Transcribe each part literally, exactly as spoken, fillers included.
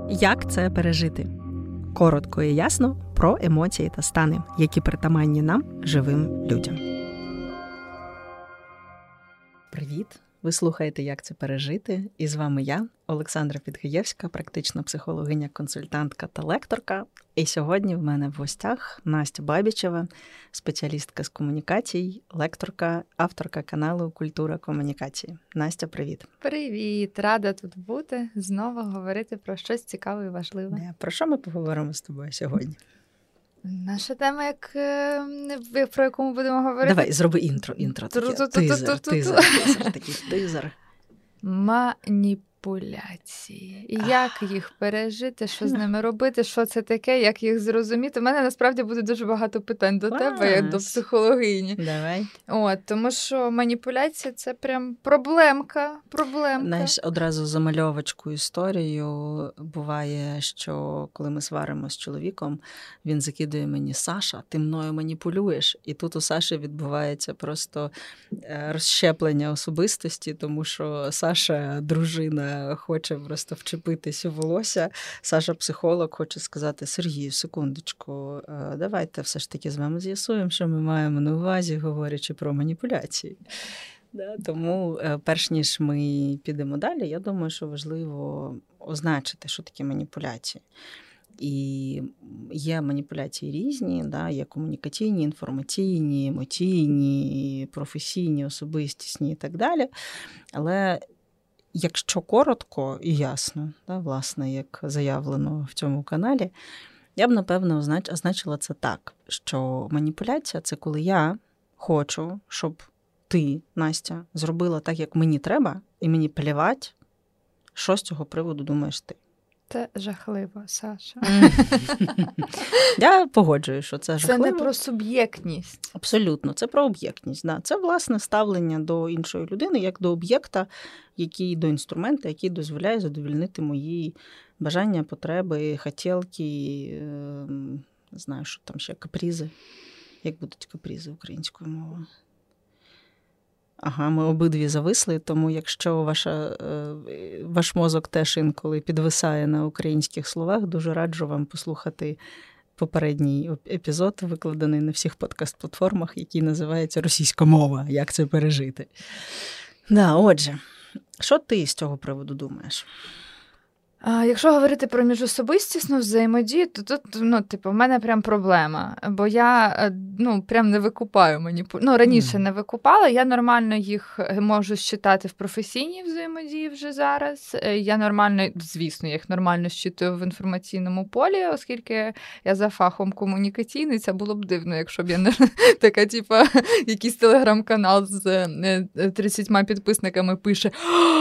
Як це пережити? Коротко і ясно про емоції та стани, які притаманні нам, живим людям. Привіт! Ви слухаєте «Як це пережити?» І з вами я, Олександра Підгаєвська, практична психологиня, консультантка та лекторка. І сьогодні в мене в гостях Настя Бабічева, спеціалістка з комунікацій, лекторка, авторка каналу «Культура комунікації». Настя, привіт! Привіт! Рада тут бути, знову говорити про щось цікаве і важливе. Про що ми поговоримо з тобою сьогодні? Наша тема, як, про яку ми будемо говорити? Давай, зроби інтро, інтро таке. Тизер, тизер, тизер, такий тизер. Маніпуляції. І як їх пережити, що з ними робити, що це таке, як їх зрозуміти. У мене насправді буде дуже багато питань до Клас. тебе, як до психологині. Давай. От, тому що маніпуляція – це прям проблемка, проблемка. Знаєш, одразу замальовочку історію буває, що коли ми сваримося з чоловіком, він закидує мені: Саша, ти мною маніпулюєш. І тут у Саші відбувається просто розщеплення особистості, тому що Саша дружина хоче просто вчепитись у волосся. Саша психолог хоче сказати: Сергію, секундочку, давайте все ж таки з вами з'ясуємо, що ми маємо на увазі, говорячи про маніпуляції. Да, тому перш ніж ми підемо далі, я думаю, що важливо означити, що таке маніпуляції. І є маніпуляції різні, да, є комунікаційні, інформаційні, емоційні, професійні, особистісні і так далі. Але якщо коротко і ясно, да, власне, як заявлено в цьому каналі, я б, напевно, означила це так, що маніпуляція – це коли я хочу, щоб ти, Настя, зробила так, як мені треба, і мені плівать, що з цього приводу думаєш ти. Це жахливо, Саша. Я погоджуюсь, що це жахливо. Це не про суб'єктність. Абсолютно, це про об'єктність. Да. Це, власне, ставлення до іншої людини, як до об'єкта, який, до інструмента, який дозволяє задовольнити мої бажання, потреби, хотілки, не знаю, що там ще, капризи. Як будуть капризи українською мовою? Ага, ми обидві зависли, тому якщо ваша, ваш мозок теж інколи підвисає на українських словах, дуже раджу вам послухати попередній епізод, викладений на всіх подкаст-платформах, який називається «Російська мова. Як це пережити?». Да, отже, що ти з цього приводу думаєш? А, якщо говорити про міжособистісну взаємодію, то тут, ну, типу, в мене прям проблема. Бо я, ну, прям не викупаю маніпуляції. Ну, раніше mm. не викупала, я нормально їх можу считати в професійній взаємодії вже зараз. Я нормально, звісно, я їх нормально щитую в інформаційному полі, оскільки я за фахом комунікаційний. Це було б дивно, якщо б я не така, типу, якийсь телеграм-канал з тридцятьма підписниками пише: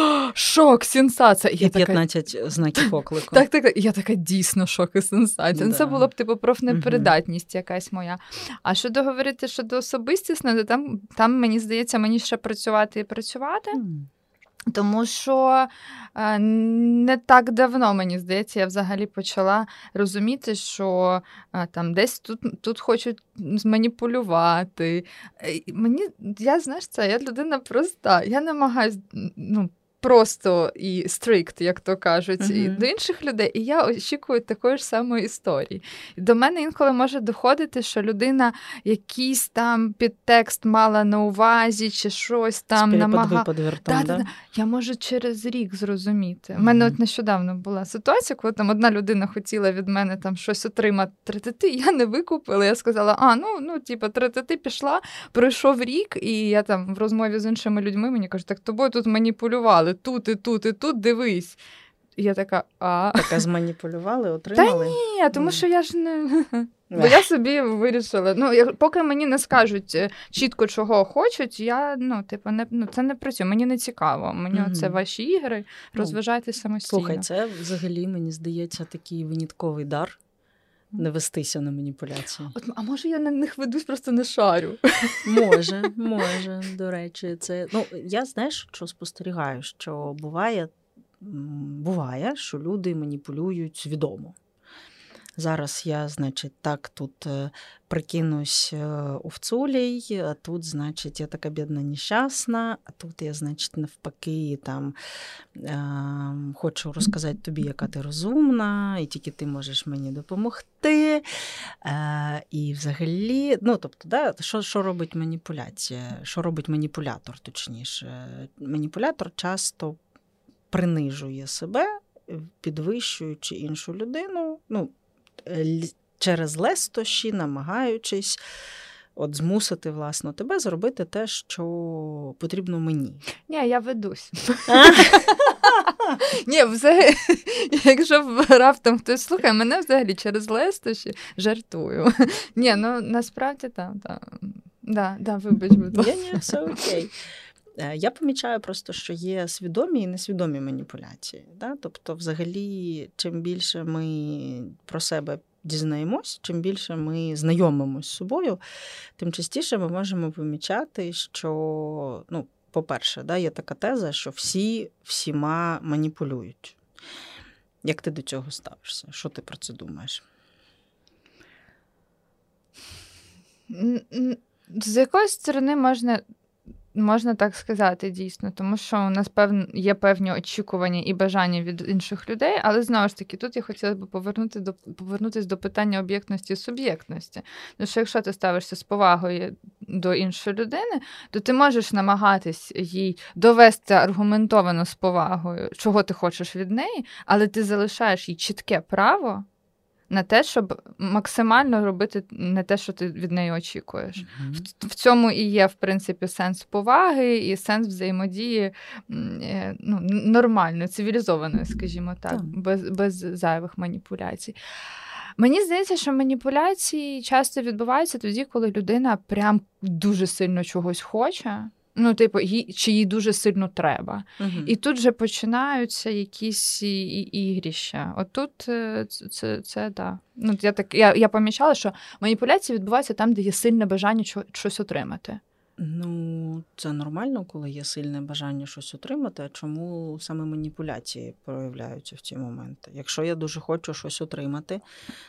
«Шок, сенсація!» І п'ятнадцять знаків поклику. Так, так, так. Я така: дійсно шок і сенсація. Да. Це було б, типу, профнепридатність угу. якась моя. А щодо говорити щодо особистісне, то там, там, мені здається, мені ще працювати і працювати. Mm. Тому що е, не так давно, мені здається, я взагалі почала розуміти, що е, там десь тут, тут хочуть зманіпулювати. Е, мені, я, знаєш, це, я людина проста. Я намагаюсь, ну, просто і стрикт, як то кажуть, uh-huh. і до інших людей, і я очікую такої ж самої історії. І до мене інколи може доходити, що людина якийсь там підтекст мала на увазі, чи щось там намагала. Да, да, да. Я можу через рік зрозуміти. У uh-huh. мене от нещодавно була ситуація, коли там одна людина хотіла від мене там щось отримати тридцяти, я не викупила. Я сказала: а, ну, ну типу, тридцяти пішла, пройшов рік, і я там в розмові з іншими людьми мені кажуть: так тобою тут маніпулювали. Тут, і тут, і тут, дивись. І я така: а... Така зманіпулювали, отримали? Та ні, тому що я ж не... Бо я собі вирішила. Ну, поки мені не скажуть чітко, чого хочуть, я, ну, типу, не, ну, це не працює. Мені не цікаво. Мені mm-hmm. це ваші ігри, розважайтесь самостійно. Слухай, це взагалі, мені здається, такий винятковий дар. Не вестися на маніпуляції. От, а може я на них ведусь, просто не шарю? Може, може, до речі. Це, ну, я, знаєш, що спостерігаю, що буває, буває, що люди маніпулюють свідомо. зараз я, значить, так тут прикинусь овцулей, а тут, значить, я така бідна нещасна, а тут я, значить, навпаки, там, е- хочу розказати тобі, яка ти розумна, і тільки ти можеш мені допомогти. Е- і взагалі, ну, тобто, да, що, що робить маніпуляція? Що робить маніпулятор, точніше? Маніпулятор часто принижує себе, підвищуючи іншу людину, ну, через лестощі, намагаючись от змусити, власне, тебе зробити те, що потрібно мені. Ні, я ведусь. Ні, взагалі, якщо раптом хтось слухає, мене взагалі через лестощі жартую. Ні, ну насправді там, так. Да, да, вибач, будь ласка. Ні, ні, все окей. Я помічаю просто, що є свідомі і несвідомі маніпуляції. Да? Тобто, взагалі, чим більше ми про себе дізнаємось, чим більше ми знайомимось з собою, тим частіше ми можемо помічати, що, ну, по-перше, да, є така теза, що всі всіма маніпулюють. Як ти до цього ставишся? Що ти про це думаєш? З якоїсь сторони можна... Можна так сказати, дійсно, тому що у нас певні, є певні очікування і бажання від інших людей, але, знову ж таки, тут я хотіла б повернути до, повернутися до питання об'єктності і суб'єктності. Тому що якщо ти ставишся з повагою до іншої людини, то ти можеш намагатись їй довести аргументовано з повагою, чого ти хочеш від неї, але ти залишаєш їй чітке право на те, щоб максимально робити не те, що ти від неї очікуєш. Mm-hmm. В, в цьому і є, в принципі, сенс поваги і сенс взаємодії, ну, нормальної, цивілізованої, скажімо так, mm-hmm. без, без зайвих маніпуляцій. Мені здається, що маніпуляції часто відбуваються тоді, коли людина прям дуже сильно чогось хоче, ну, типу, їй, чи їй дуже сильно треба. Угу. І тут же починаються якісь ігрища. От тут це, це, це да. Ну, я, так, я, я помічала, що маніпуляції відбуваються там, де є сильне бажання щось отримати. Ну, це нормально, коли є сильне бажання щось отримати, а чому саме маніпуляції проявляються в ці моменти? Якщо я дуже хочу щось отримати,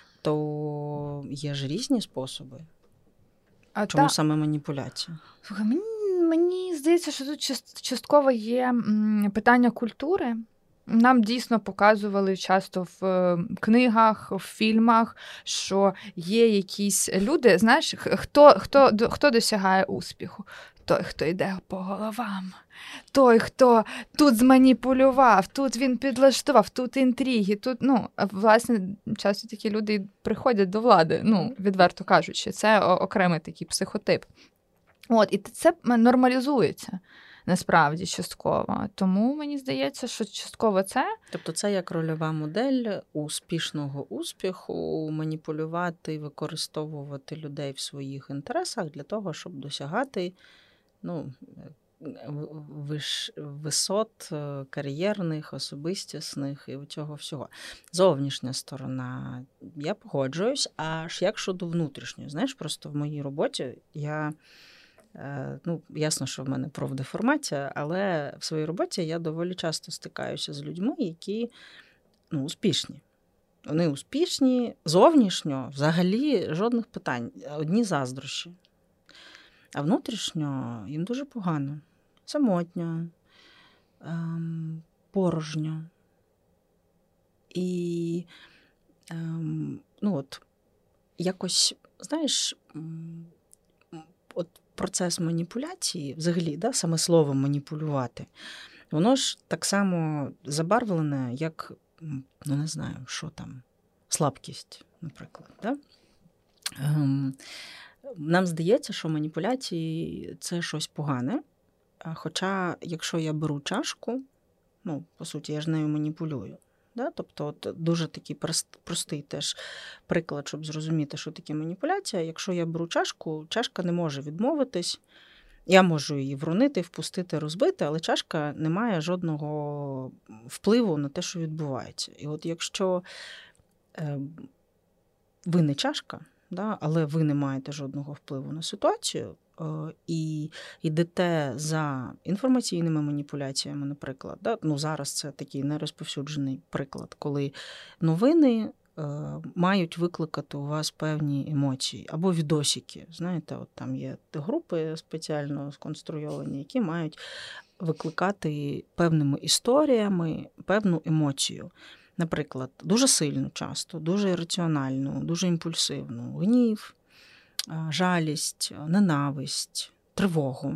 то є ж різні способи. А чому та... саме маніпуляція? Слухай, мені Мені здається, що тут частково є питання культури. Нам дійсно показували часто в книгах, в фільмах, що є якісь люди, знаєш, хто, хто, хто досягає успіху? Той, хто йде по головам. Той, хто тут зманіпулював, тут він підлаштував, тут інтриги, тут, ну, власне, часто такі люди приходять до влади, ну, відверто кажучи, це окремий такий психотип. От, і це нормалізується, насправді, частково. Тому мені здається, що частково це... Тобто це як рольова модель успішного успіху, маніпулювати, використовувати людей в своїх інтересах для того, щоб досягати, ну, виш... висот кар'єрних, особистісних і цього всього. Зовнішня сторона, я погоджуюсь, аж як щодо внутрішньої. Знаєш, просто в моїй роботі я... Ну, ясно, що в мене профдеформація, але в своїй роботі я доволі часто стикаюся з людьми, які, ну, успішні. Вони успішні, зовнішньо, взагалі жодних питань, одні заздрощі. А внутрішньо їм дуже погано, самотньо, ем, порожньо. І, ем, ну, от, якось, знаєш, от процес маніпуляції, взагалі, да, саме слово маніпулювати, воно ж так само забарвлене, як, ну, не знаю, що там, слабкість, наприклад. Да? Ем, нам здається, що маніпуляції – це щось погане, хоча, якщо я беру чашку, ну, по суті, я ж нею маніпулюю. Да? Тобто от дуже такий простий теж приклад, щоб зрозуміти, що таке маніпуляція. Якщо я беру чашку, чашка не може відмовитись. Я можу її вронити, впустити, розбити, але чашка не має жодного впливу на те, що відбувається. І от якщо е, ви не чашка, да, але ви не маєте жодного впливу на ситуацію, е, і йдете за інформаційними маніпуляціями, наприклад. Да? Ну, зараз це такий нерозповсюджений приклад, коли новини мають викликати у вас певні емоції або відосики. Знаєте, от там є групи спеціально сконструйовані, які мають викликати певними історіями певну емоцію. Наприклад, дуже сильну часто, дуже ірраціональну, дуже імпульсивну, гнів, жалість, ненависть, тривогу.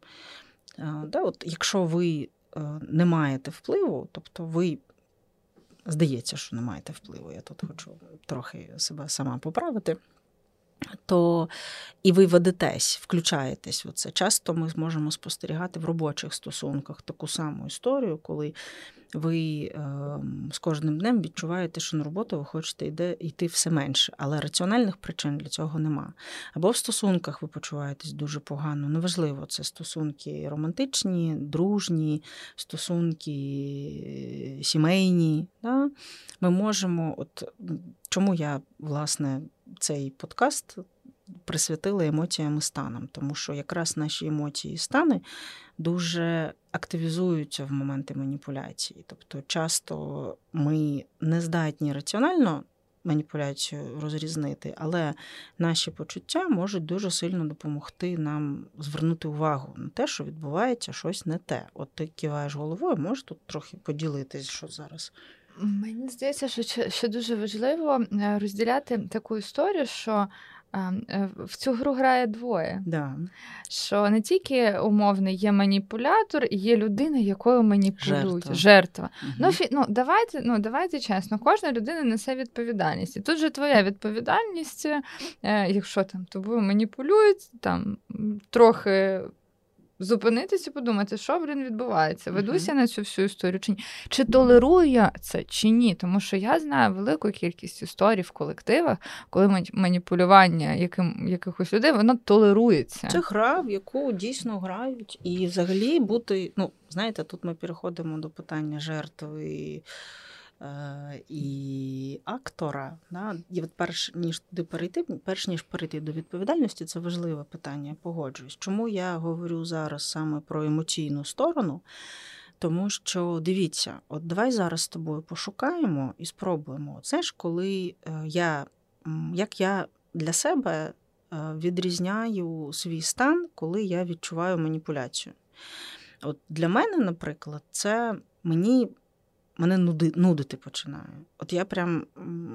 Да, от якщо ви не маєте впливу, тобто ви, здається, що не маєте впливу, я тут хочу трохи себе сама поправити, то і ви ведетесь, включаєтесь в це. Часто ми зможемо спостерігати в робочих стосунках таку саму історію, коли ви е, з кожним днем відчуваєте, що на роботу ви хочете йде, йти все менше, але раціональних причин для цього нема. Або в стосунках ви почуваєтесь дуже погано. Неважливо, це стосунки романтичні, дружні, стосунки сімейні. Да? Ми можемо, от чому я, власне, цей подкаст присвятила емоціям і станам, тому що якраз наші емоції і стани дуже активізуються в моменти маніпуляції. Тобто часто ми не здатні раціонально маніпуляцію розрізнити, але наші почуття можуть дуже сильно допомогти нам звернути увагу на те, що відбувається щось не те. От ти киваєш головою, можеш тут трохи поділитись, що зараз? Мені здається, що ще дуже важливо розділяти таку історію, що в цю гру грає двоє. Да. Що не тільки умовний є маніпулятор, є людина, якою маніпулюють. Жертва. Жертва. Угу. Ну, фі... ну, давайте, ну, давайте чесно, кожна людина несе відповідальність. І тут же твоя відповідальність, е, якщо там тобою маніпулюють, там трохи зупинитися і подумати, що, блін, відбувається. Ведуся uh-huh. на цю всю історію чи ні? Чи толерую я це, чи ні? Тому що я знаю велику кількість історій в колективах, коли маніпулювання яким, якихось людей, воно толерується. Це гра, в яку дійсно грають. І взагалі бути, ну, знаєте, тут ми переходимо до питання жертви і актора, да? І от перш ніж туди перейти, перш ніж перейти до відповідальності, це важливе питання, я погоджуюсь. Чому я говорю зараз саме про емоційну сторону? Тому що, дивіться, от давай зараз з тобою пошукаємо і спробуємо. Це ж коли я, як я для себе відрізняю свій стан, коли я відчуваю маніпуляцію. От для мене, наприклад, це мені Мене нуди, нудити починає. От я прям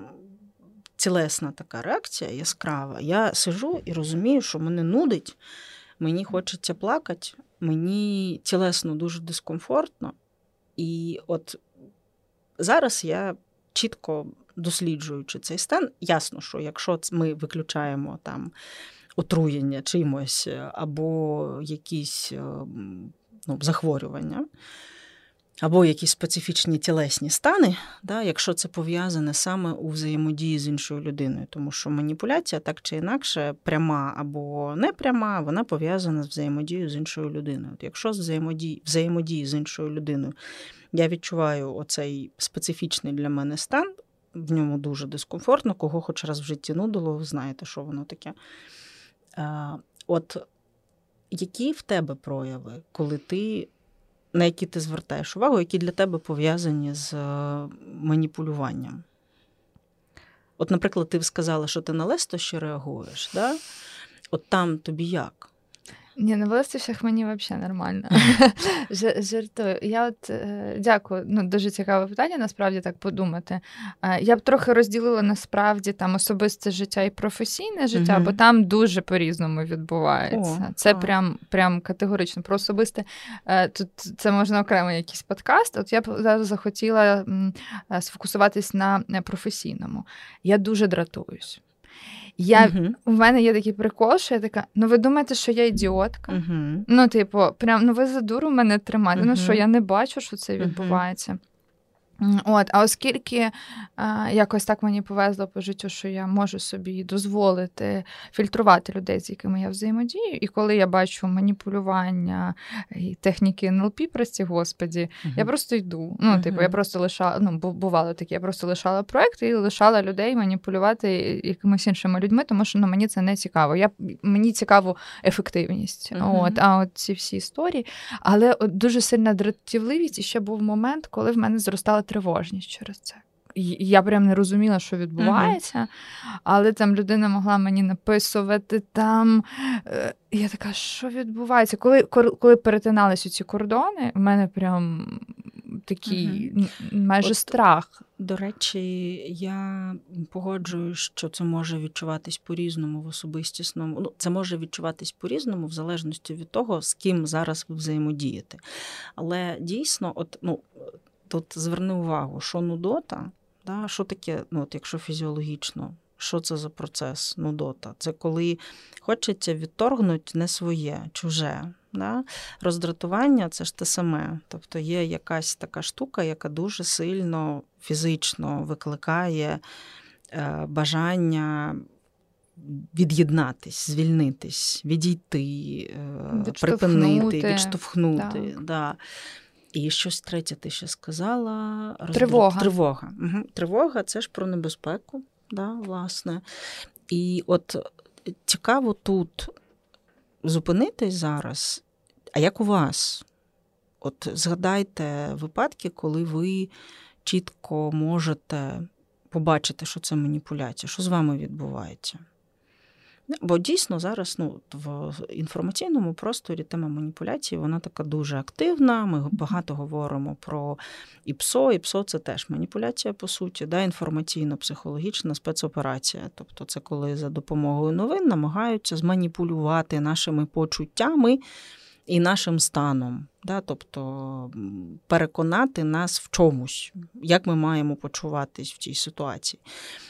цілесна така реакція, яскрава. Я сижу і розумію, що мене нудить, мені хочеться плакати, мені тілесно дуже дискомфортно. І от зараз я чітко досліджуючи цей стан, ясно, що якщо ми виключаємо там отруєння чимось або якісь ну, захворювання, або якісь специфічні тілесні стани, да, якщо це пов'язане саме у взаємодії з іншою людиною. Тому що маніпуляція, так чи інакше, пряма або непряма, вона пов'язана з взаємодією з іншою людиною. От якщо з взаємодії, взаємодії з іншою людиною я відчуваю оцей специфічний для мене стан, в ньому дуже дискомфортно, кого хоч раз в житті нудило, ви знаєте, що воно таке. А, от які в тебе прояви, коли ти на які ти звертаєш увагу, які для тебе пов'язані з маніпулюванням? От, наприклад, ти сказала, що ти на лестощі реагуєш, да? От там тобі як? Ні, на лестощах мені взагалі нормально. Жартую. Я от е, дякую. Ну, дуже цікаве питання, насправді, так подумати. Е, я б трохи розділила, насправді, там особисте життя і професійне життя, угу. бо там дуже по-різному відбувається. О, це прям, прям категорично. Про особисте, е, тут це можна окремо якийсь подкаст. От я б зараз захотіла м, сфокусуватись на професійному. Я дуже дратуюсь. Я, uh-huh. У мене є такий прикол, що я така, ну ви думаєте, що я ідіотка? Uh-huh. Ну, типу, прям, ну ви за дуру мене тримаєте, uh-huh. ну що, я не бачу, що це відбувається. Uh-huh. От, а оскільки а, якось так мені повезло по життю, що я можу собі дозволити фільтрувати людей, з якими я взаємодію, і коли я бачу маніпулювання і техніки ен ел пі, прості господі, uh-huh. я просто йду. Ну, uh-huh. типу, я просто лишала, ну, бувало таке, я просто лишала проєкт і лишала людей маніпулювати якимись іншими людьми, тому що ну, мені це не цікаво. Я, мені цікаво ефективність. Uh-huh. От, а от ці всі історії. Але от дуже сильна дратівливість, і ще був момент, коли в мене зростала тривожність через це. я прям не розуміла, що відбувається, uh-huh. але там людина могла мені написувати там. Я така, що відбувається? Коли, коли перетиналися ці кордони, в мене прям такий uh-huh. майже От, страх. До речі, я погоджуюсь, що це може відчуватись по-різному в особистісному. Ну, це може відчуватись по-різному в залежності від того, з ким зараз ви взаємодієте. Але дійсно, от, ну, тут зверни увагу, що нудота, да, що таке, ну, от якщо фізіологічно, що це за процес нудота? Це коли хочеться відторгнути не своє, чуже. Да? Роздратування – це ж те саме. Тобто є якась така штука, яка дуже сильно фізично викликає е, бажання від'єднатись, звільнитись, відійти, е, припинити, відштовхнути. Да. І щось третє ти ще сказала. Роздрат... Тривога. Тривога. Угу. Тривога – це ж про небезпеку, да, власне. І от цікаво тут зупинитись зараз. А як у вас? От згадайте випадки, коли ви чітко можете побачити, що це маніпуляція, що з вами відбувається. Бо дійсно зараз ну, в інформаційному просторі тема маніпуляції, вона така дуже активна. Ми багато говоримо про ІПСО. ІПСО – це теж маніпуляція, по суті, да, інформаційно-психологічна спецоперація. Тобто це коли за допомогою новин намагаються зманіпулювати нашими почуттями і нашим станом. Да, тобто переконати нас в чомусь, як ми маємо почуватись в цій ситуації.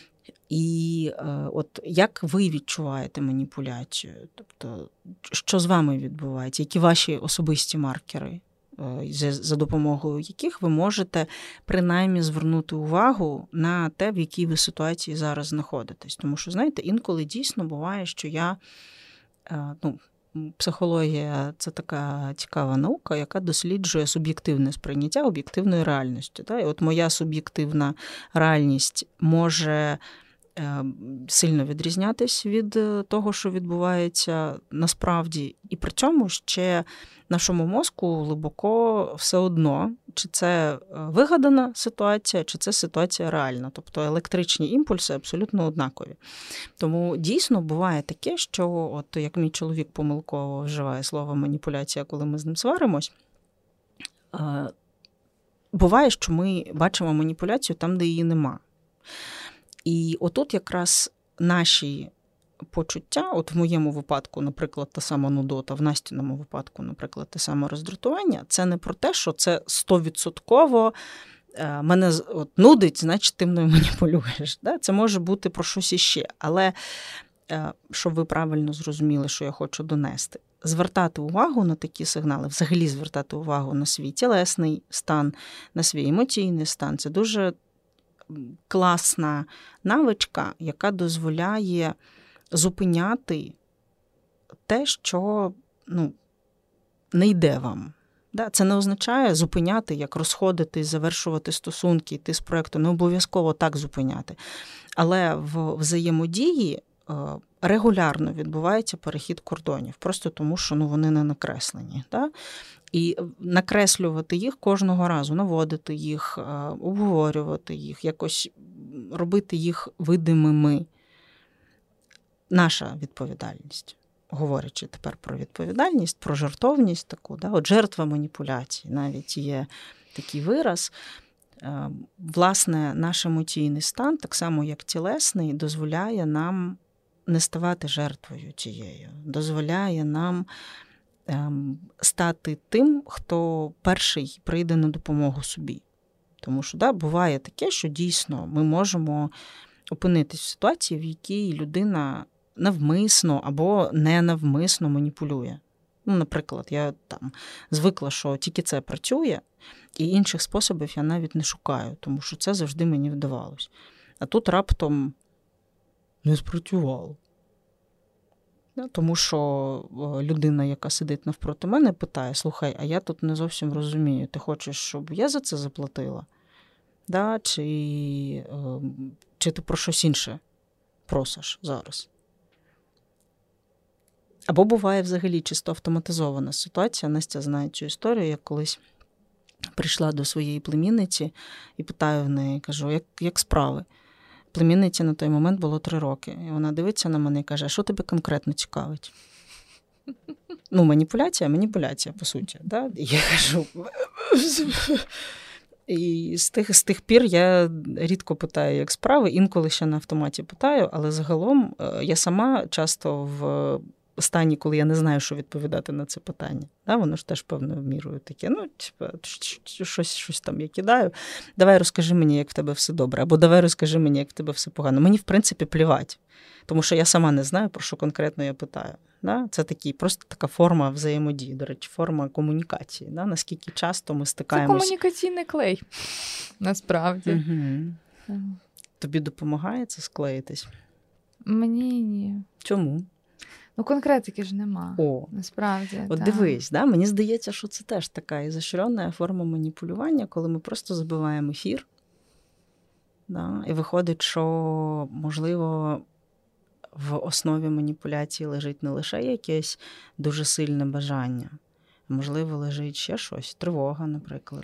І е, от як ви відчуваєте маніпуляцію? Тобто, що з вами відбувається? Які ваші особисті маркери, е, за, за допомогою яких ви можете принаймні звернути увагу на те, в якій ви ситуації зараз знаходитесь? Тому що, знаєте, інколи дійсно буває, що я, е, ну, психологія – це така цікава наука, яка досліджує суб'єктивне сприйняття об'єктивної реальності. Да? І от моя суб'єктивна реальність може сильно відрізнятись від того, що відбувається насправді. І при цьому ще нашому мозку глибоко все одно, чи це вигадана ситуація, чи це ситуація реальна. Тобто електричні імпульси абсолютно однакові. Тому дійсно буває таке, що, от як мій чоловік помилково вживає слово маніпуляція, коли ми з ним сваримось, буває, що ми бачимо маніпуляцію там, де її нема. І отут якраз наші почуття, от в моєму випадку, наприклад, та сама нудота, в Настіному випадку, наприклад, те саме роздратування, це не про те, що це стовідсотково мене от, нудить, значить ти мною маніпулюєш. Да? Це може бути про щось іще. Але, щоб ви правильно зрозуміли, що я хочу донести, звертати увагу на такі сигнали, взагалі звертати увагу на свій тілесний стан, на свій емоційний стан, це дуже класна навичка, яка дозволяє зупиняти те, що ну, не йде вам. Це не означає зупиняти, як розходитись, завершувати стосунки, йти з проєкту. Не обов'язково так зупиняти. Але в взаємодії регулярно відбувається перехід кордонів, просто тому, що ну, вони не накреслені. Да? І накреслювати їх кожного разу, наводити їх, обговорювати їх, якось робити їх видимими. Наша відповідальність, говорячи тепер про відповідальність, про жертовність таку, да? От жертва маніпуляції, навіть є такий вираз. Власне, наш емоційний стан, так само як тілесний, дозволяє нам не ставати жертвою цією, дозволяє нам стати тим, хто перший прийде на допомогу собі. Тому що да, буває таке, що дійсно ми можемо опинитись в ситуації, в якій людина навмисно або ненавмисно маніпулює. Ну, наприклад, я там звикла, що тільки це працює, і інших способів я навіть не шукаю, тому що це завжди мені вдавалось. А тут раптом не спрацювало. Тому що людина, яка сидить навпроти мене, питає: слухай, а я тут не зовсім розумію, ти хочеш, щоб я за це заплатила? Да? Чи, чи ти про щось інше просиш зараз? Або буває взагалі чисто автоматизована ситуація. Настя знає цю історію, як колись прийшла до своєї племінниці і питаю в неї, кажу, як, як справи? Племінниці на той момент було три роки. І вона дивиться на мене і каже, а що тебе конкретно цікавить? Ну, маніпуляція, маніпуляція, по суті. Да? І я кажу... І з тих, з тих пір я рідко питаю, як справи, інколи ще на автоматі питаю, але загалом я сама часто в стані, коли я не знаю, що відповідати на це питання. Да, воно ж теж певною мірою таке, ну, типа, щось, щось там я кидаю. Давай розкажи мені, як в тебе все добре, або давай розкажи мені, як в тебе все погано. Мені, в принципі, плівать, тому що я сама не знаю, про що конкретно я питаю. Да? Це такі, просто така форма взаємодії, до речі, форма комунікації. Да? Наскільки часто ми стикаємося. Це комунікаційний клей, насправді. Угу. Тобі допомагає це склеїтись? Мені ні. Чому? Ну, конкретики ж нема, О, насправді. От та. Дивись, да? Мені здається, що це теж така ізощрена форма маніпулювання, коли ми просто забиваємо ефір. Да? І виходить, що, можливо, в основі маніпуляції лежить не лише якесь дуже сильне бажання, а, можливо, лежить ще щось, тривога, наприклад.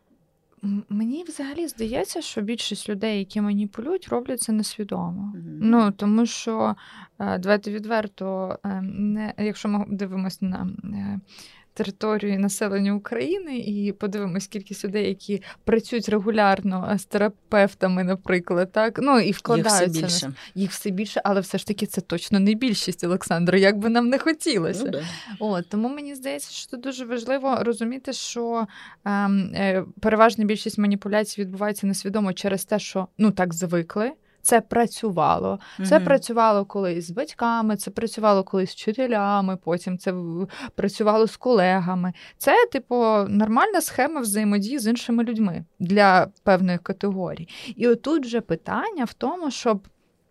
Мені взагалі здається, що більшість людей, які маніпулюють, роблять це несвідомо. Mm-hmm. Ну, тому що, давайте відверто, не, якщо ми дивимося на територію населення України і подивимось кількість людей, які працюють регулярно з терапевтами, наприклад, так, ну і вкладаються. Їх все більше. Їх все більше, але все ж таки це точно не більшість, Олександро, як би нам не хотілося. Ну, да. От, тому мені здається, що це дуже важливо розуміти, що ем, е, переважна більшість маніпуляцій відбувається несвідомо через те, що, ну, так звикли. Це працювало. Це mm-hmm. працювало колись з батьками, це працювало колись з вчителями, потім це працювало з колегами. Це, типу, нормальна схема взаємодії з іншими людьми для певної категорії. І отут же питання в тому, щоб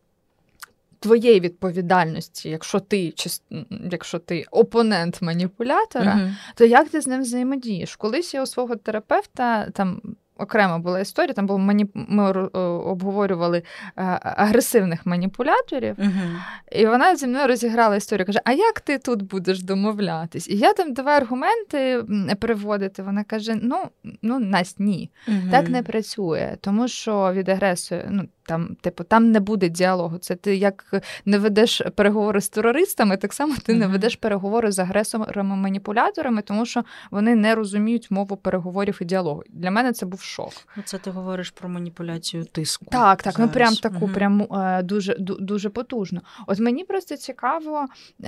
твоєї відповідальності, якщо ти, якщо ти опонент маніпулятора, mm-hmm. то як ти з ним взаємодієш? Колись я у свого терапевта там окрема була історія, там був мані... ми обговорювали агресивних маніпуляторів, uh-huh. і вона зі мною розіграла історію, каже, а як ти тут будеш домовлятись? І я там давай аргументи приводити, вона каже, ну, ну Настя, ні, uh-huh. так не працює, тому що від агресора, ну, там, типу, там не буде діалогу. Це ти як не ведеш переговори з терористами, так само ти uh-huh. не ведеш переговори з агресорами-маніпуляторами, тому що вони не розуміють мову переговорів і діалогу. Для мене це був шок. Це ти говориш про маніпуляцію тиску. Так, так, зараз. ну прям таку, uh-huh. прям дуже, дуже потужно. От мені просто цікаво,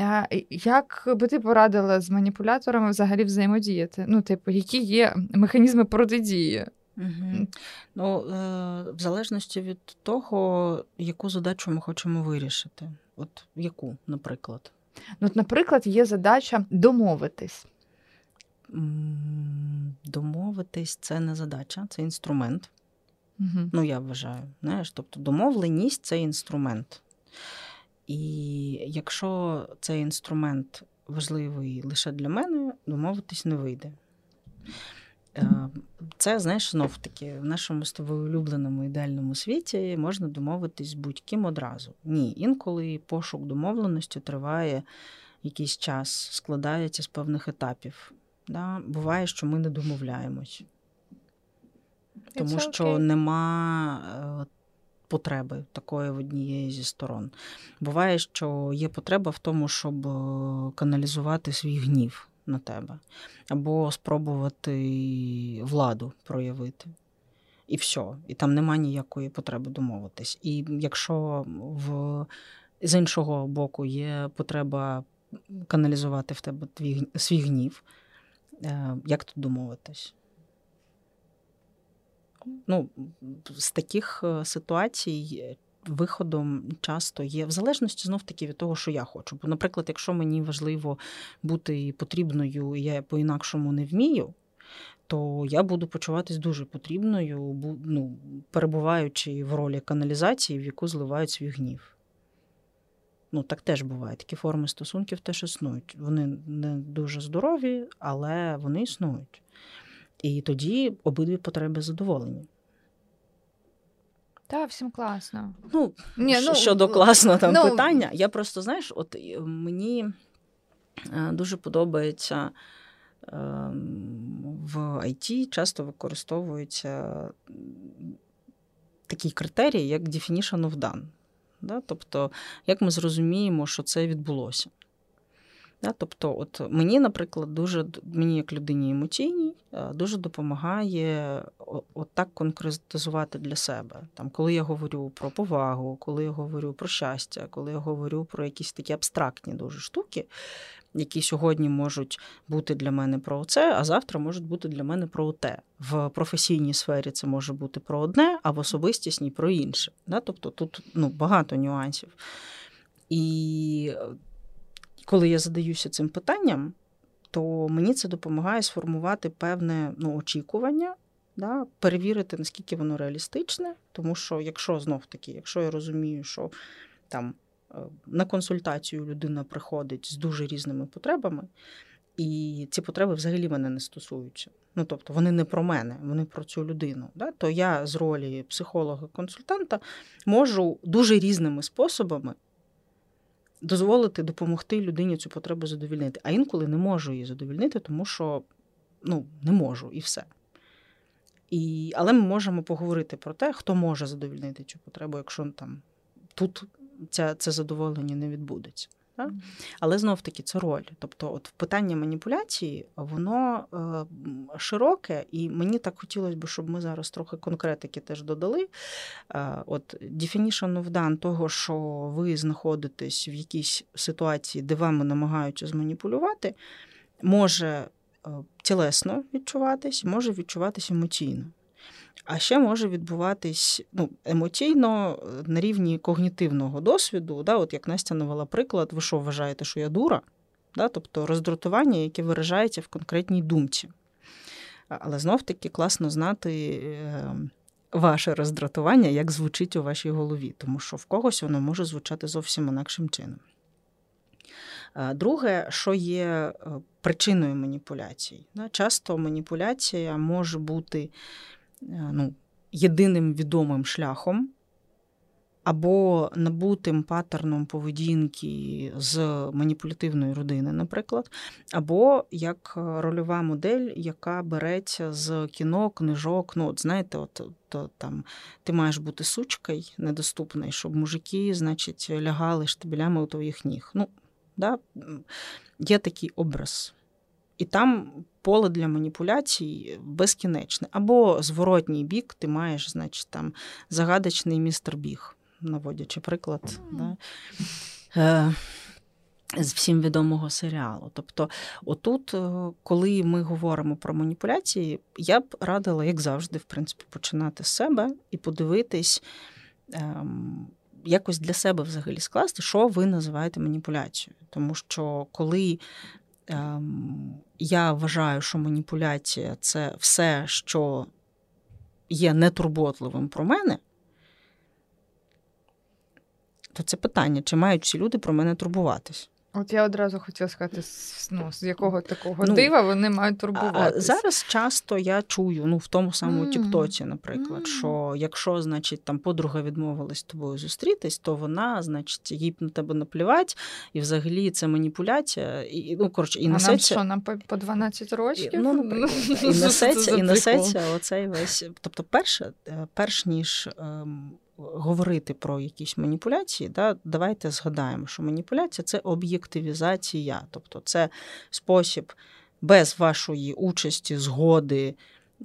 як би ти порадила з маніпуляторами взагалі взаємодіяти? Ну, типу, які є механізми протидії? Угу. Ну, в залежності від того, яку задачу ми хочемо вирішити. От яку, наприклад? Ну, от, наприклад, є задача домовитись. Домовитись – це не задача, це інструмент. Угу. Ну, я вважаю. Знаєш, тобто домовленість – це інструмент. І якщо цей інструмент важливий лише для мене, домовитись не вийде. Це, знаєш, знов-таки, в нашому з тобою улюбленому ідеальному світі можна домовитись з будь-ким одразу. Ні, інколи пошук домовленості триває якийсь час, складається з певних етапів. Да? Буває, що ми не домовляємось. Тому It's що okay. нема потреби такої в однієї зі сторон. Буває, що є потреба в тому, щоб каналізувати свій гнів на тебе. Або спробувати владу проявити. І все. І там нема ніякої потреби домовитись. І якщо в... з іншого боку є потреба каналізувати в тебе твій... свій гнів, як тут домовитись? Ну, з таких ситуацій виходом часто є, в залежності знов-таки від того, що я хочу. Бо, наприклад, якщо мені важливо бути потрібною, і я по-інакшому не вмію, то я буду почуватись дуже потрібною, ну, перебуваючи в ролі каналізації, в яку зливають свій гнів. Ну, так теж буває. Такі форми стосунків теж існують. Вони не дуже здорові, але вони існують. І тоді обидві потреби задоволені. Так, всім класно. Ну, Ні, ну щодо класного там ну, питання, я просто, знаєш, от мені дуже подобається в ай ті часто використовується такий критерій, як definition of done. Да? Тобто, як ми зрозуміємо, що це відбулося. Да? Тобто, от мені, наприклад, дуже, мені як людині емоційній, дуже допомагає от так конкретизувати для себе. Там, коли я говорю про повагу, коли я говорю про щастя, коли я говорю про якісь такі абстрактні дуже штуки, які сьогодні можуть бути для мене про це, а завтра можуть бути для мене про те. В професійній сфері це може бути про одне, а в особистісній про інше. Да? Тобто тут ну, багато нюансів. І коли я задаюся цим питанням, то мені це допомагає сформувати певне ну, очікування, да? Перевірити, наскільки воно реалістичне, тому що якщо, знов-таки, якщо я розумію, що там на консультацію людина приходить з дуже різними потребами, і ці потреби взагалі мене не стосуються. Ну, тобто вони не про мене, вони про цю людину. Да? То я з ролі психолога-консультанта можу дуже різними способами дозволити допомогти людині цю потребу задовільнити. А інколи не можу її задовільнити, тому що ну, не можу, і все. І, але ми можемо поговорити про те, хто може задовільнити цю потребу, якщо там тут Ця, це задоволення не відбудеться. Так? Mm. Але знов-таки це роль. Тобто от питання маніпуляції, воно е, широке, і мені так хотілося б, щоб ми зараз трохи конкретики теж додали. Е, от definition of done того, що ви знаходитесь в якійсь ситуації, де вами намагаються зманіпулювати, може е, тілесно відчуватись, може відчуватись емоційно. А ще може відбуватись ну, емоційно на рівні когнітивного досвіду. Да? От як Настя навела приклад, ви що вважаєте, що я дура? Да? Тобто роздратування, яке виражається в конкретній думці. Але знов-таки класно знати ваше роздратування, як звучить у вашій голові, тому що в когось воно може звучати зовсім інакшим чином. Друге, що є причиною маніпуляцій. Да? Часто маніпуляція може бути ну, єдиним відомим шляхом або набутим паттерном поведінки з маніпулятивної родини, наприклад, або як рольова модель, яка береться з кіно, книжок. Ну, от знаєте, от, то, там, ти маєш бути сучкою недоступною, щоб мужики, значить, лягали штабелями у твоїх ніг. Ну, да? Є такий образ. І там поле для маніпуляцій безкінечне. Або зворотній бік ти маєш, значить, там загадочний містер Біг, наводячи приклад, mm. да, е, з всім відомого серіалу. Тобто, отут, коли ми говоримо про маніпуляції, я б радила, як завжди, в принципі, починати з себе і подивитись, е, якось для себе взагалі скласти, що ви називаєте маніпуляцією. Тому що коли я вважаю, що маніпуляція – це все, що є нетурботливим про мене, то це питання, чи мають всі люди про мене турбуватись. От я одразу хотіла сказати, ну, з якого такого ну, дива вони мають турбуватися. Зараз часто я чую, ну, в тому самому mm. Тіктоці, наприклад, mm. що якщо, значить, там подруга відмовилась з тобою зустрітись, то вона, значить, їй на тебе наплівать, і взагалі це маніпуляція. І, ну, коротше, і несеться... А нам що, нам по дванадцять років? І, ну, наприклад, і несеться, і несеться оцей весь... Тобто, перше, перш ніж... Ем, говорити про якісь маніпуляції, да, давайте згадаємо, що маніпуляція – це об'єктивізація. Тобто це спосіб без вашої участі, згоди,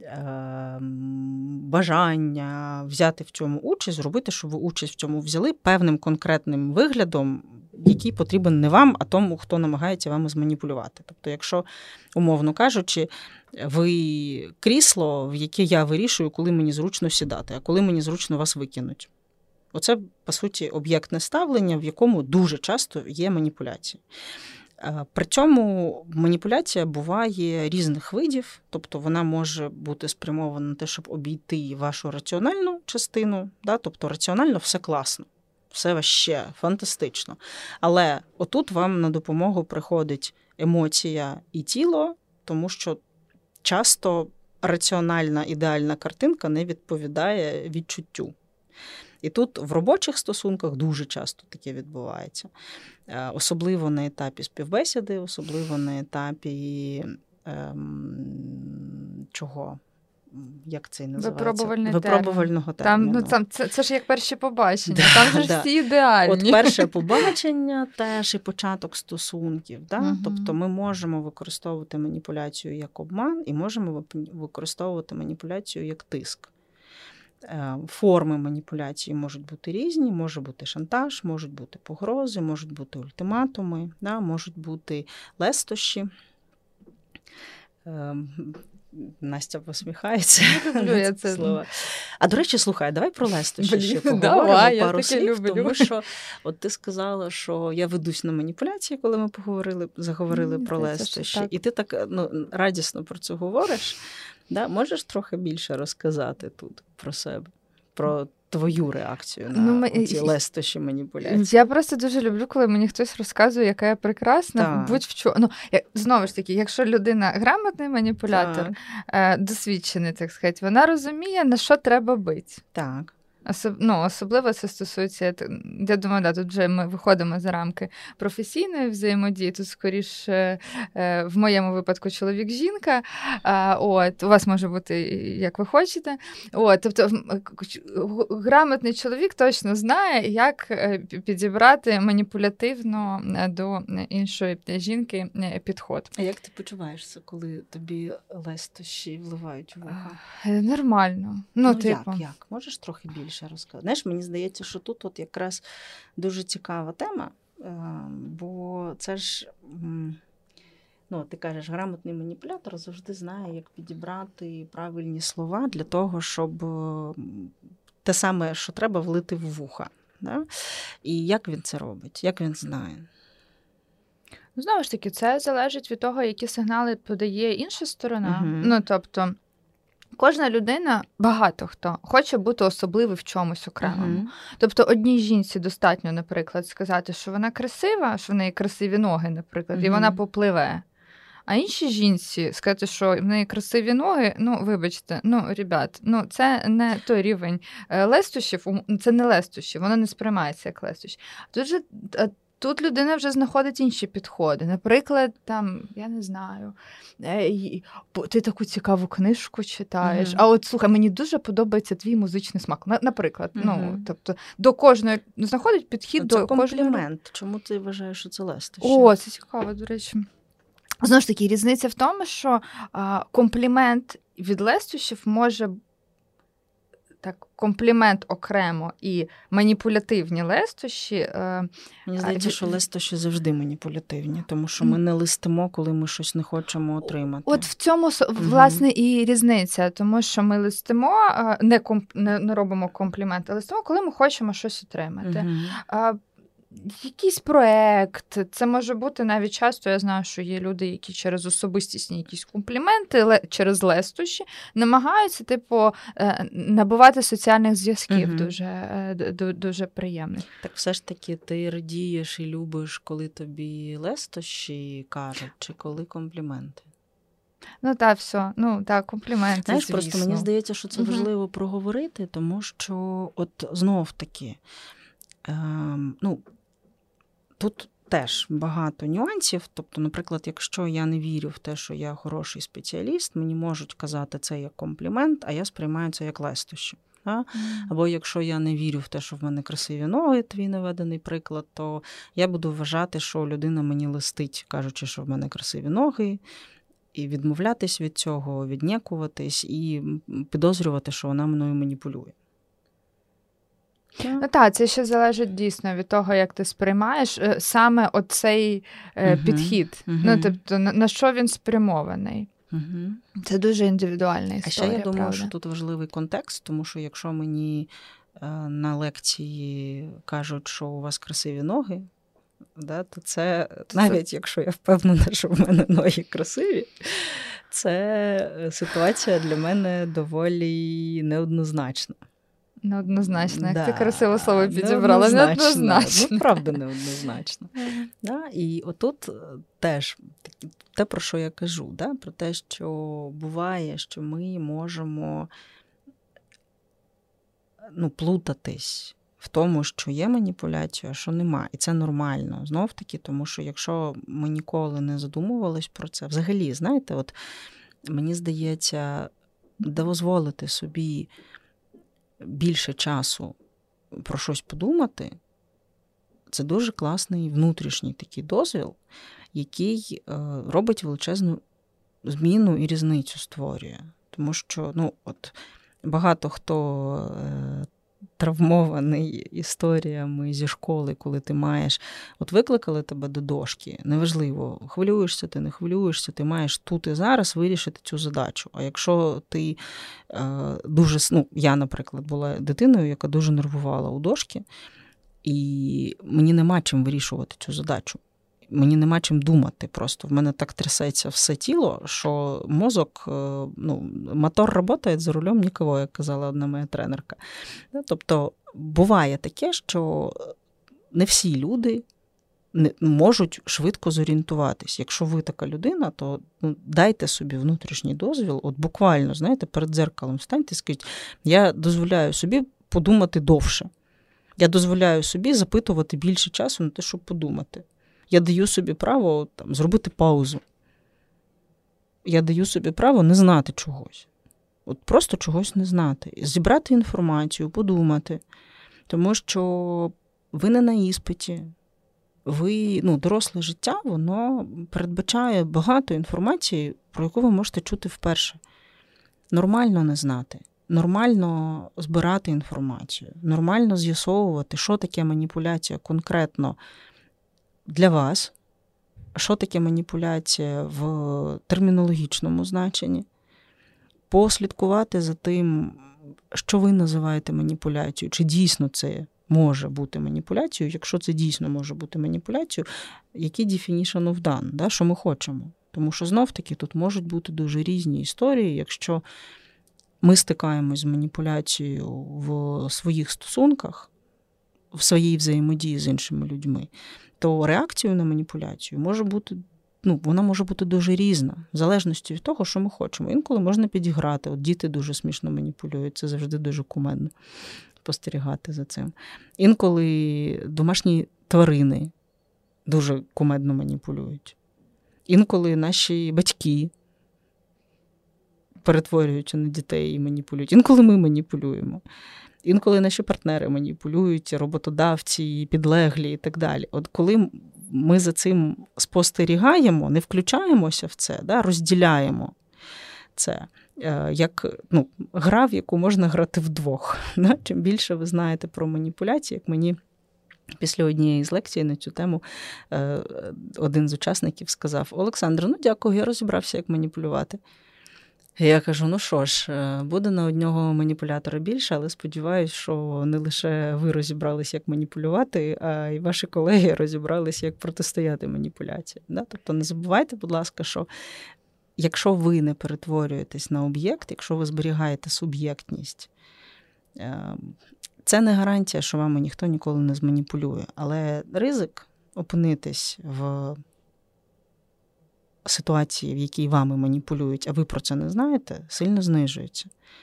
бажання взяти в цьому участь, зробити, щоб ви участь в цьому взяли певним конкретним виглядом, який потрібен не вам, а тому, хто намагається вами зманіпулювати. Тобто, якщо, умовно кажучи, ви крісло, в яке я вирішую, коли мені зручно сідати, а коли мені зручно вас викинуть. Оце, по суті, об'єктне ставлення, в якому дуже часто є маніпуляції. При цьому маніпуляція буває різних видів, тобто вона може бути спрямована на те, щоб обійти вашу раціональну частину, да? Тобто раціонально все класно, все ваще, фантастично. Але отут вам на допомогу приходить емоція і тіло, тому що часто раціональна ідеальна картинка не відповідає відчуттю. І тут в робочих стосунках дуже часто таке відбувається. Особливо на етапі співбесіди, особливо на етапі ем, чого? Як це називається? Випробувальний Випробувального терміну. терміну. Там, ну, там, це, це ж як перші побачення, Да, там же ж да. всі ідеальні. От перше побачення теж і початок стосунків. Да? Угу. Тобто ми можемо використовувати маніпуляцію як обман і можемо використовувати маніпуляцію як тиск. Форми маніпуляції можуть бути різні, може бути шантаж, можуть бути погрози, можуть бути ультиматуми, да? Можуть бути лестощі. Настя посміхається. Люблю я це слово. А, до речі, слухай, давай про лестощі ще поговоримо, давай, пару я слів, люблю. тому що от ти сказала, що я ведусь на маніпуляції, коли ми поговорили, заговорили Мені про здається, лестощі. так. І ти так ну, радісно про це говориш. Да? Можеш трохи більше розказати тут про себе, про твою реакцію на ну, ми... ці лестощі маніпуляції? Я просто дуже люблю, коли мені хтось розказує, яка я прекрасна, так. будь в чому. Ну, я... Знову ж таки, якщо людина грамотний маніпулятор, е, досвідчений, так сказати, вона розуміє, на що треба бити. Так. Особ... Ну, особливо це стосується, я думаю, да, тут вже ми виходимо за рамки професійної взаємодії, тут скоріше в моєму випадку чоловік-жінка, от, у вас може бути як ви хочете. От, тобто грамотний чоловік точно знає, як підібрати маніпулятивно до іншої жінки підход. А як ти почуваєшся, коли тобі лестощі вливають у вуха? Нормально. Ну, ну типу... як, як? Можеш трохи більше розказати? Знаєш, мені здається, що тут от якраз дуже цікава тема, бо це ж, ну, ти кажеш, грамотний маніпулятор завжди знає, як підібрати правильні слова для того, щоб те саме, що треба, влити в вуха. Да? І як він це робить? Як він знає? Знову ж таки, це залежить від того, які сигнали подає інша сторона. Угу. Ну, тобто, кожна людина, багато хто, хоче бути особливий в чомусь окремому. Uh-huh. Тобто одній жінці достатньо, наприклад, сказати, що вона красива, що в неї красиві ноги, наприклад, uh-huh. і вона попливе. А іншій жінці сказати, що в неї красиві ноги, ну, вибачте, ну, ребят, ну, це не той рівень лестощів, це не лестощі, воно не сприймається як лестощі. Тут же... Тут людина вже знаходить інші підходи. Наприклад, там, я не знаю, ти таку цікаву книжку читаєш, mm-hmm. а от, слухай, мені дуже подобається твій музичний смак. Наприклад, mm-hmm. ну, тобто, до кожної, знаходить підхід ну, до кожної... Це комплімент. Чому ти вважаєш, що це лестощі? О, це цікаво, до речі. Знову ж таки, різниця в тому, що а, комплімент від лестощів може так, комплімент окремо і маніпулятивні лестощі. Е, Мені здається, а, що лестощі завжди маніпулятивні, тому що ми не листимо, коли ми щось не хочемо отримати. От в цьому, власне, і різниця, тому що ми листимо, не, комп, не, не робимо комплімент, а листимо, коли ми хочемо щось отримати. Угу. Якийсь проект, це може бути навіть часто, я знаю, що є люди, які через особистісні якісь компліменти, через лестощі, намагаються, типу, набувати соціальних зв'язків, угу. дуже, дуже приємних. Так все ж таки ти радієш і любиш, коли тобі лестощі кажуть, чи коли компліменти? Ну, так, все. Ну, так, компліменти, знаєш, звісно. Просто мені здається, що це важливо угу. проговорити, тому що, от, знов-таки, ем, ну, тут теж багато нюансів. Тобто, наприклад, якщо я не вірю в те, що я хороший спеціаліст, мені можуть казати це як комплімент, а я сприймаю це як лестощі. Да? Mm. Або якщо я не вірю в те, що в мене красиві ноги, твій наведений приклад, то я буду вважати, що людина мені листить, кажучи, що в мене красиві ноги, і відмовлятись від цього, віднікуватись і підозрювати, що вона мною маніпулює. Ну так, це ще залежить дійсно від того, як ти сприймаєш саме оцей uh-huh. підхід. Uh-huh. Ну, тобто, на, на що він спрямований. Uh-huh. Це дуже індивідуальна історія, А ще я думаю, правда? що тут важливий контекст, тому що якщо мені е, на лекції кажуть, що у вас красиві ноги, да, то це, навіть якщо я впевнена, що в мене ноги красиві, це ситуація для мене доволі неоднозначна. Неоднозначно, як да, ти красиве слово підібрала. Неоднозначно. Неоднозначно. Ну, правда, неоднозначно. Да? І отут теж те, про що я кажу, да? Про те, що буває, що ми можемо ну, плутатись в тому, що є маніпуляція, а що нема. І це нормально. Знов-таки, тому що якщо ми ніколи не задумувались про це, взагалі, знаєте, от мені здається, дозволити собі більше часу про щось подумати, це дуже класний внутрішній такий дозвіл, який робить величезну зміну і різницю створює. Тому що, ну, от, багато хто травмований історіями зі школи, коли ти маєш, от викликали тебе до дошки, неважливо, хвилюєшся ти, не хвилюєшся, ти маєш тут і зараз вирішити цю задачу. А якщо ти е, дуже, ну, я, наприклад, була дитиною, яка дуже нервувала у дошки, і мені нема чим вирішувати цю задачу. Мені нема чим думати просто. В мене так трясеться все тіло, що мозок, ну, мотор працює, за рулем нікого, як казала одна моя тренерка. Тобто буває таке, що не всі люди можуть швидко зорієнтуватись. Якщо ви така людина, то, ну, дайте собі внутрішній дозвіл, от буквально, знаєте, перед дзеркалом встаньте і скажіть, я дозволяю собі подумати довше. Я дозволяю собі запитувати більше часу на те, щоб подумати. Я даю собі право там, зробити паузу. Я даю собі право не знати чогось. От просто чогось не знати. Зібрати інформацію, подумати. Тому що ви не на іспиті. Ви, ну, доросле життя, воно передбачає багато інформації, про яку ви можете чути вперше. Нормально не знати. Нормально збирати інформацію. Нормально з'ясовувати, що таке маніпуляція конкретно для вас, що таке маніпуляція в термінологічному значенні, послідкувати за тим, що ви називаєте маніпуляцією, чи дійсно це може бути маніпуляцією, якщо це дійсно може бути маніпуляцією, який definition of done, да, що ми хочемо. Тому що, знов-таки, тут можуть бути дуже різні історії, якщо ми стикаємось з маніпуляцією в своїх стосунках, в своїй взаємодії з іншими людьми, то реакцією на маніпуляцію може бути, ну, вона може бути дуже різна, в залежності від того, що ми хочемо. Інколи можна підіграти. От діти дуже смішно маніпулюють, це завжди дуже кумедно спостерігати за цим. Інколи домашні тварини дуже кумедно маніпулюють. Інколи наші батьки перетворюються на дітей і маніпулюють. Інколи ми маніпулюємо. Інколи наші партнери маніпулюють, роботодавці, підлеглі і так далі. От коли ми за цим спостерігаємо, не включаємося в це, да, розділяємо це, як, ну, гра, в яку можна грати вдвох. Да? Чим більше ви знаєте про маніпуляції, як мені після однієї з лекцій на цю тему один з учасників сказав: Олександр, ну дякую, я розібрався, як маніпулювати. Я кажу, ну що ж, буде на одного маніпулятора більше, але сподіваюся, що не лише ви розібралися, як маніпулювати, а й ваші колеги розібралися, як протистояти маніпуляції. Да? Тобто не забувайте, будь ласка, що якщо ви не перетворюєтесь на об'єкт, якщо ви зберігаєте суб'єктність, це не гарантія, що вами ніхто ніколи не зманіпулює. Але ризик опинитись в ситуації, в якій вами маніпулюють, а ви про це не знаєте, сильно знижується.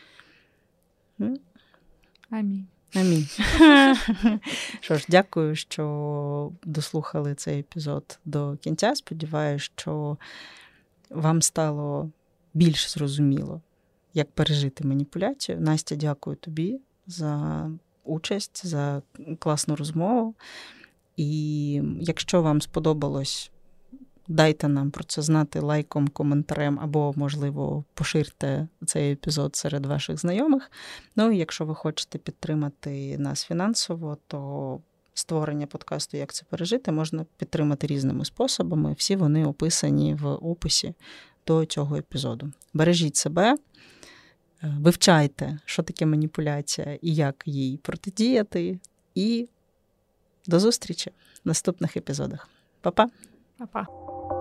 Амінь. Амінь. Що ж, дякую, що дослухали цей епізод до кінця. Сподіваюся, що вам стало більш зрозуміло, як пережити маніпуляцію. Настя, дякую тобі за участь, за класну розмову. І якщо вам сподобалось, дайте нам про це знати лайком, коментарем або, можливо, поширте цей епізод серед ваших знайомих. Ну і якщо ви хочете підтримати нас фінансово, то створення подкасту «Як це пережити» можна підтримати різними способами. Всі вони описані в описі до цього епізоду. Бережіть себе, вивчайте, що таке маніпуляція і як їй протидіяти. І до зустрічі в наступних епізодах. Па-па! Па-па!